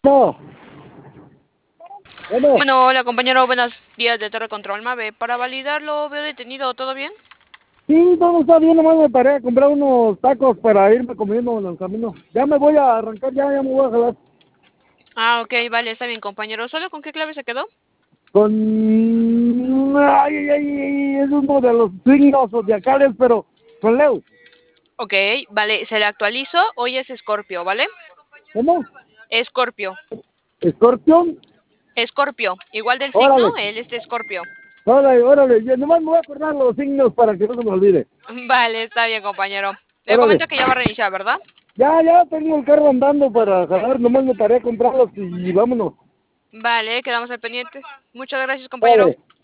No, bueno, Bueno, hola compañero, buenos días de Torre Control Mave. Para validarlo, veo detenido, ¿todo bien? sí, todo está bien, nomás me paré a comprar unos tacos para irme comiendo en el camino. Ya me voy a arrancar, ya me voy a jalar. Ah, ok, vale, está bien compañero. ¿Solo con qué clave se quedó? Con... es uno de los signos zodiacales, pero con Leo. Ok, vale, se le actualizo. Hoy es Escorpio, ¿vale? ¿Cómo? Escorpio. Escorpión. Escorpio. Igual del signo, Órale, él es Escorpio. órale. Yo nomás me voy a acordar los signos para que no se me olvide. Vale, está bien compañero. Le Órale. comento que ya va a reiniciar, ¿verdad? Ya tengo el carro andando para jalar, nomás me paré a comprarlos y vámonos. Vale, quedamos al pendiente. Muchas gracias compañero. Órale.